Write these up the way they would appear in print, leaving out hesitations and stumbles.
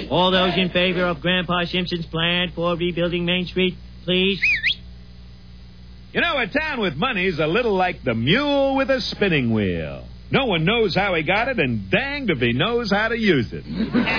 All those in favor of Grandpa Simpson's plan for rebuilding Main Street, please. You know, a town with money's a little like the mule with a spinning wheel. No one knows how he got it, and danged if he knows how to use it.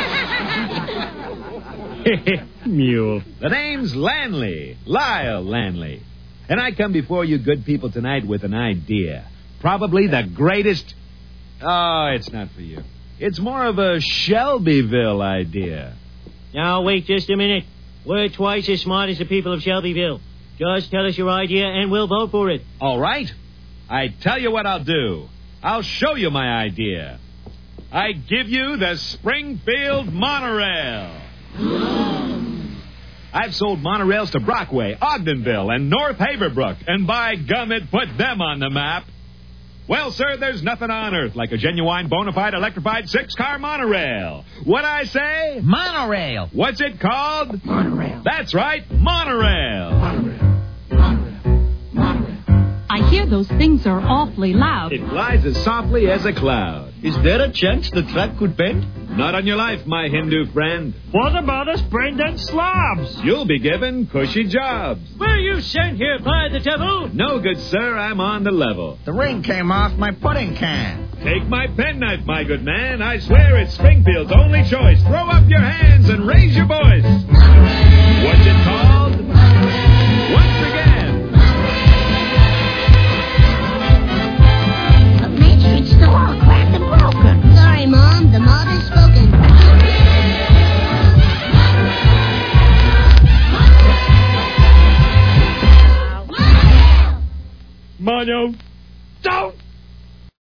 Mule. The name's Lanley, Lyle Lanley. And I come before you good people tonight with an idea. Probably the greatest... Oh, it's not for you. It's more of a Shelbyville idea. Now, wait just a minute. We're twice as smart as the people of Shelbyville. Just tell us your idea, and we'll vote for it. All right. I tell you what I'll do. I'll show you my idea. I give you the Springfield Monorail. I've sold monorails to Brockway, Ogdenville, and North Haverbrook, and by gum, it put them on the map. Well, sir, there's nothing on earth like a genuine, bona fide, electrified 6-car monorail. What I say? Monorail. What's it called? Monorail. That's right, monorail. Monorail. I hear those things are awfully loud. It flies as softly as a cloud. Is there a chance the track could bend? Not on your life, my Hindu friend. What about us brain-dead slobs? You'll be given cushy jobs. Were you sent here by the devil? No, good sir, I'm on the level. The ring came off my pudding can. Take my penknife, my good man. I swear it's Springfield's only choice. Throw up your hands and raise your voice. What's it called? Once again.